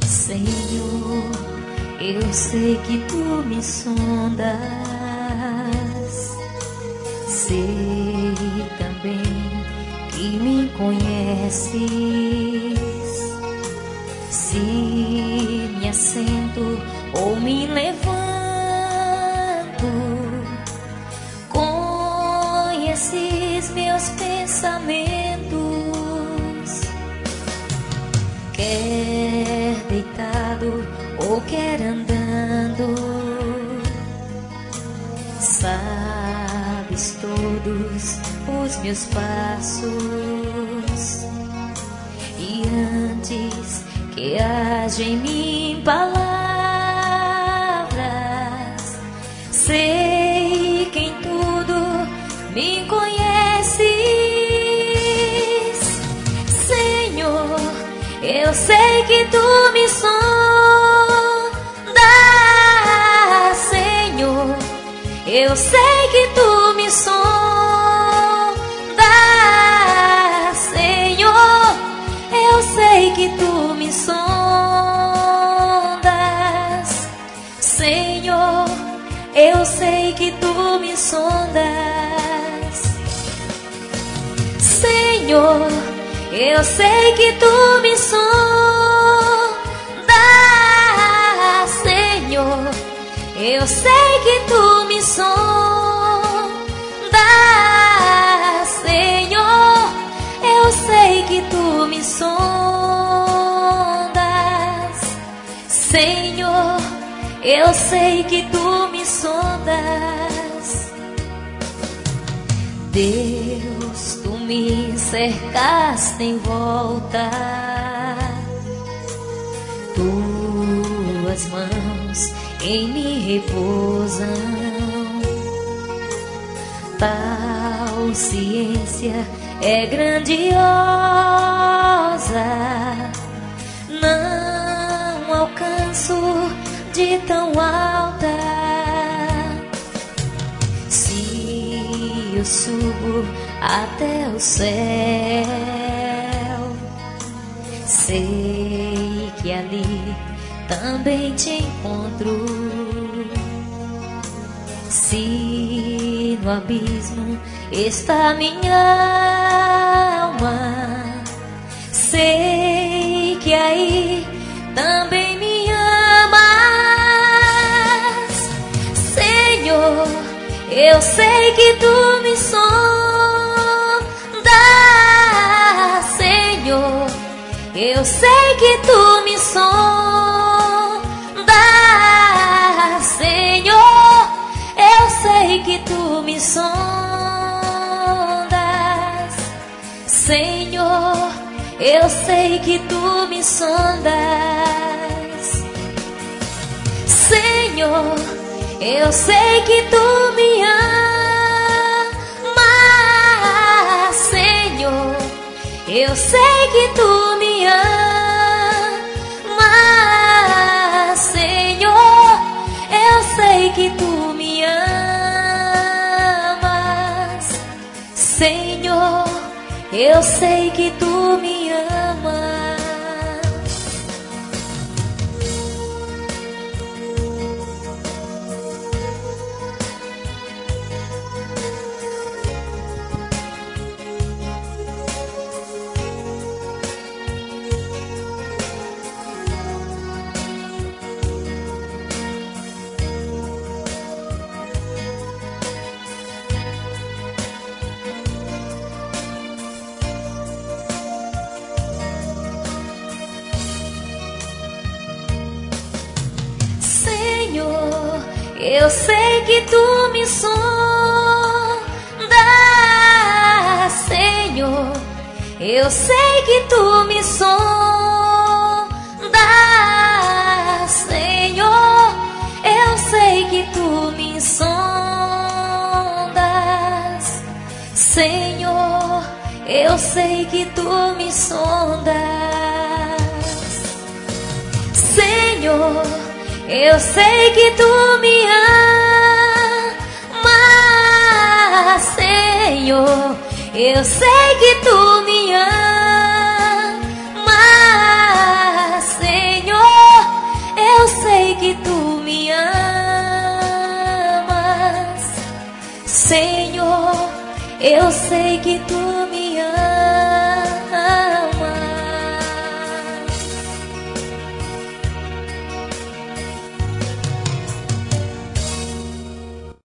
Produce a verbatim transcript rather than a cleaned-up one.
Senhor, eu sei que tu me sondas, sei também que me conheces. Se me assento ou me levanto, conheces meus pensamentos. Quer deitado ou quer andando, sabes todos os meus passos. E antes que haja em mim palavras, sei que em tudo me conheces. Senhor, eu sei que tu me sondas. Senhor, eu sei que tu me sondas. Senhor, eu sei que tu me sondas. Senhor, eu sei que tu me sondas. Senhor, eu sei que tu me sondas. Senhor, eu sei que tu me sondas. Senhor, eu sei que tu me sondas. Senhor, eu sei que tu me sondas. Deus, tu me cercaste em volta, tuas mãos em mim repousam. Tal ciência é grandiosa, não alcanço de tão alta. Se eu subo até o céu, sei que ali também te encontro. Se no abismo está minha alma, sei que aí também me amas. Senhor, eu sei que tu me sondas. Senhor, eu sei que tu me sondas. Senhor, eu sei que tu me sondas. Senhor, eu sei que tu me sondas. Senhor, eu sei que tu me amas. Senhor, eu sei que tu me amas. Senhor, eu sei que tu me amas. Senhor, eu sei que tu me amas. Eu sei que tu me sondas. Senhor, eu sei que tu me sondas. Senhor, eu sei que tu me sondas. Senhor, eu sei que tu me sondas. Senhor, eu sei que tu me amas. Senhor, eu sei que tu me amas. Senhor, Senhor, eu sei que tu me